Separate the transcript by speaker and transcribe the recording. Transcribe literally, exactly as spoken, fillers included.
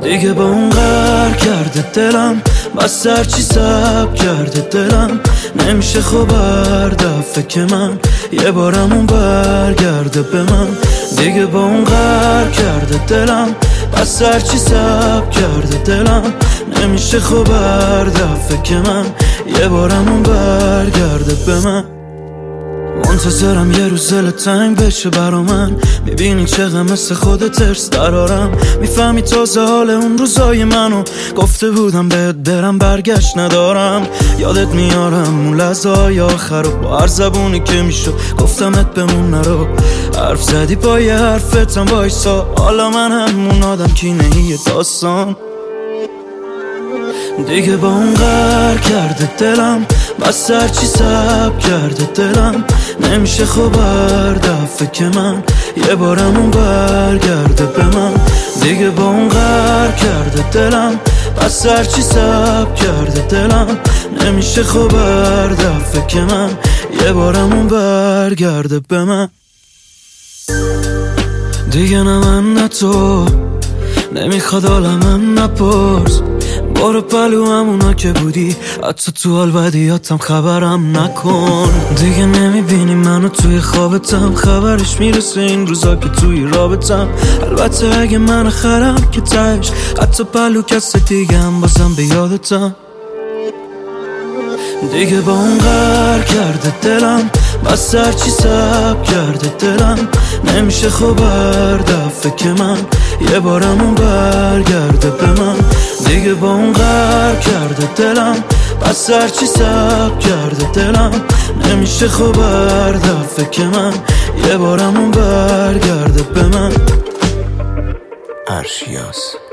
Speaker 1: دیگه با اون غر کرده دلم، بس هرچی سب کرده دلم. نمیشه خوب هر دفعه که من یه بارم اون برگرده به من. دیگه با اون غر کرده دلم، بس هرچی سب کرده دلم. نمیشه خوب هر دفعه که من یه بارم اون برگرده به من. منتظرم یه روز دل تنگ بشه برا من، میبینی چقدر مثل خودت ترس درارم. میفهمی تازه حال اون روزای منو، گفته بودم بهت برم برگشت ندارم. یادت میارم اون لحظه‌های آخر رو، با هر زبونی که میشد گفتمت بمون نرو. حرف زدی با یه حرفتم وایسا، حالا من همون آدم کینه یه داستان. دیگه با اون غر کرده دلم، بس هرچی سب کرده دلم. نمیشه خوب هر دفعه که من یه بارم اون برگرده به من. دیگه با اون غر کرده دلم، بس هرچی سب کرده دلم. نمیشه خوب هر دفعه که من یه بارم اون برگرده به من. دیگه نه من نه تو، نمیخواد عالمم نپرس. برو پلو همونا که بودی، حتی تو حال بدیاتم خبرم نکن. دیگه نمیبینی منو توی خوابتم، خبرش میرسه این روزا که توی رابطم. البته اگه من خرم که تش، حتی پلو کس دیگه هم بازم به یادتم. دیگه با اون غر کرده دلم، بس هرچی سب کرده دلم. نمیشه خوب هر دفعه که من یه بارم اون برگرده به من. دیگه با اون غر کرده دلم، بس هرچی سب کرده دلم. نمیشه خوب هر دفعه که من یه بارم اون برگرده به من.
Speaker 2: عرشیاس